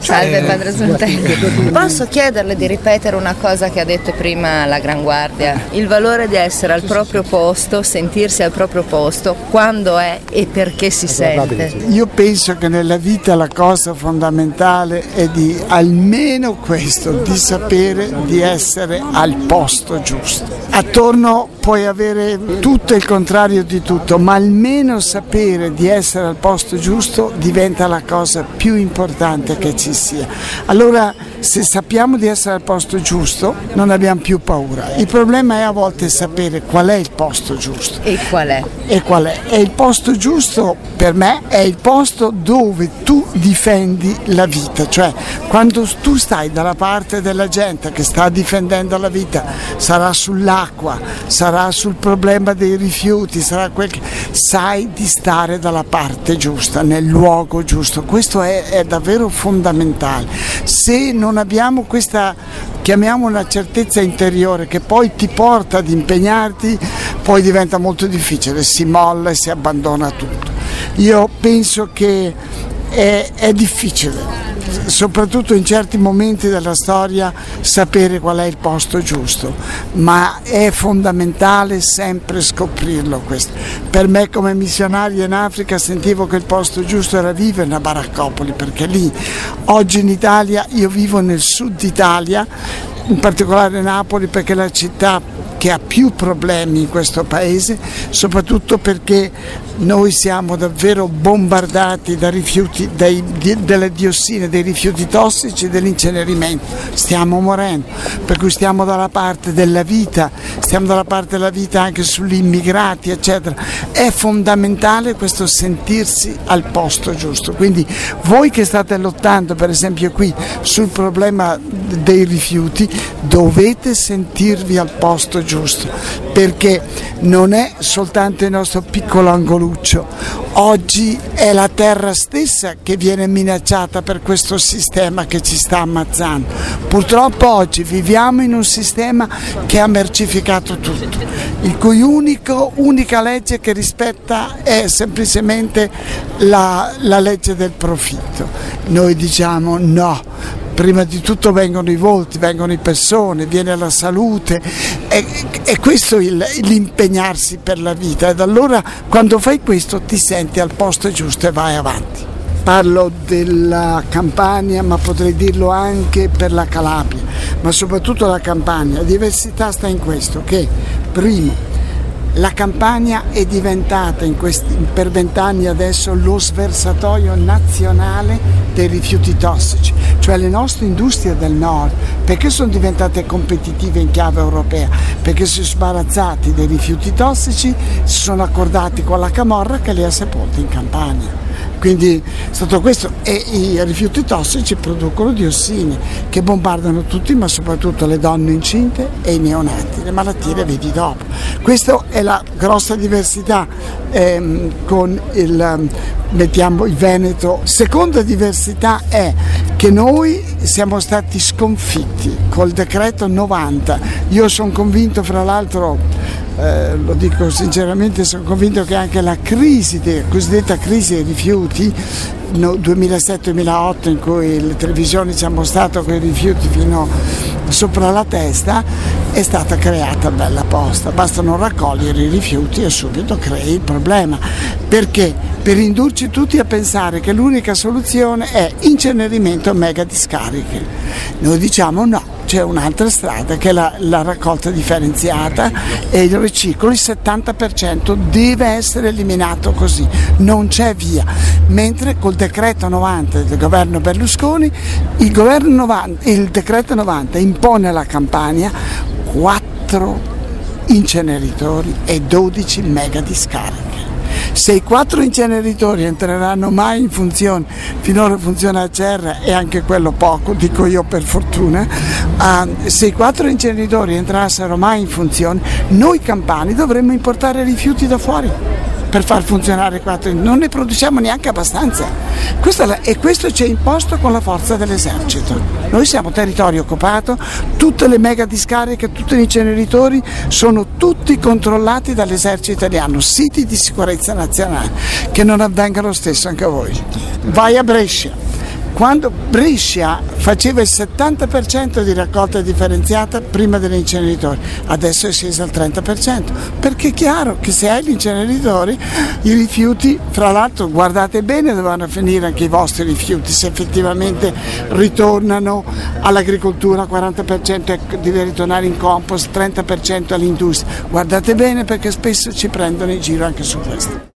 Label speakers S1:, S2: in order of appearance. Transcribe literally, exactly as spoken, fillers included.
S1: Salve padre Smontelli. Posso chiederle di ripetere una cosa che ha detto prima la Gran Guardia? Il valore di essere al proprio posto, sentirsi al proprio posto, quando è e perché si sente.
S2: Io penso che nella vita la cosa fondamentale è di almeno questo, di sapere di essere al posto giusto. Attorno puoi avere tutto il contrario di tutto, ma almeno sapere di essere al posto giusto diventa la cosa più importante che ci sia. Allora, se sappiamo di essere al posto giusto, non abbiamo più paura. Il problema è a volte sapere qual è il posto giusto.
S1: E qual è?
S2: E qual è? E il posto giusto per me è il posto dove tu difendi la vita, cioè quando tu stai dalla parte della gente che sta difendendo la vita, sarà sull'acqua, sarà sul problema dei rifiuti, sarà quel che sai di stare dalla parte giusta, nel luogo giusto. Questo è, è davvero fondamentale. Se non abbiamo questa, chiamiamo una certezza interiore che poi ti porta ad impegnarti, poi diventa molto difficile, si molla e si abbandona tutto. Io penso che è, è difficile, soprattutto in certi momenti della storia, sapere qual è il posto giusto, ma è fondamentale sempre scoprirlo questo. Per me come missionario in Africa sentivo che il posto giusto era vivere a Baraccopoli, perché lì, oggi in Italia, io vivo nel sud Italia, in particolare Napoli, perché è la città che ha più problemi in questo paese, soprattutto perché noi siamo davvero bombardati da rifiuti, dai, delle diossine, dei rifiuti tossici, dell'incenerimento. Stiamo morendo, per cui stiamo dalla parte della vita, stiamo dalla parte della vita anche sugli immigrati, eccetera. È fondamentale questo sentirsi al posto giusto. Quindi voi che state lottando, per esempio qui, sul problema dei rifiuti, dovete sentirvi al posto giusto, perché non è soltanto il nostro piccolo angoluccio, oggi è la terra stessa che viene minacciata per questo sistema che ci sta ammazzando. Purtroppo oggi viviamo in un sistema che ha mercificato tutto, il cui unico, unica legge che rispetta è semplicemente la, la legge del profitto. Noi diciamo no. Prima di tutto vengono i volti, vengono le persone, viene la salute, e, e questo è il, l'impegnarsi per la vita, ed allora quando fai questo ti senti al posto giusto e vai avanti. Parlo della Campania, ma potrei dirlo anche per la Calabria, ma soprattutto la Campania. La diversità sta in questo, che prima la Campania è diventata in questi, per vent'anni adesso lo sversatoio nazionale dei rifiuti tossici, cioè le nostre industrie del nord, perché sono diventate competitive in chiave europea? Perché si sono sbarazzati dei rifiuti tossici, si sono accordati con la camorra che li ha sepolti in Campania. Quindi è stato questo, e i rifiuti tossici producono diossine che bombardano tutti, ma soprattutto le donne incinte e i neonati. Le malattie le vedi dopo. Questa è la grossa diversità ehm, con il, mettiamo, il Veneto. Seconda diversità è che noi siamo stati sconfitti col decreto novanta. Io sono convinto, fra l'altro, Eh, lo dico sinceramente, sono convinto che anche la crisi, la cosiddetta crisi dei rifiuti, no, duemilasette duemilaotto, in cui le televisioni ci hanno mostrato quei rifiuti fino sopra la testa, è stata creata bella apposta. Basta non raccogliere i rifiuti e subito crei il problema. Perché? Per indurci tutti a pensare che l'unica soluzione è incenerimento e mega discariche. Noi diciamo no. C'è un'altra strada che è la, la raccolta differenziata e il riciclo, il settanta per cento deve essere eliminato così, non c'è via. Mentre col decreto novanta del governo Berlusconi, il, governo novanta, il decreto novanta impone alla Campania quattro inceneritori e dodici mega discariche. Se i quattro inceneritori entreranno mai in funzione, finora funziona a C R e anche quello poco, dico io per fortuna, uh, se i quattro inceneritori entrassero mai in funzione, noi campani dovremmo importare rifiuti da fuori per far funzionare i quattro, non ne produciamo neanche abbastanza. Questo è la, e questo ci è imposto con la forza dell'esercito. Noi siamo territorio occupato, tutte le mega discariche, tutti gli inceneritori sono tutti controllati dall'esercito italiano, siti di sicurezza nazionale, che non avvenga lo stesso anche a voi. Vai a Brescia, quando Brescia faceva il settanta per cento di raccolta differenziata prima degli inceneritori, adesso è sceso al trenta per cento, perché è chiaro che se hai gli inceneritori i rifiuti, fra l'altro guardate bene dove vanno a finire anche i vostri rifiuti, se effettivamente ritornano all'agricoltura, quaranta per cento deve ritornare in compost, trenta per cento all'industria, guardate bene perché spesso ci prendono in giro anche su questo.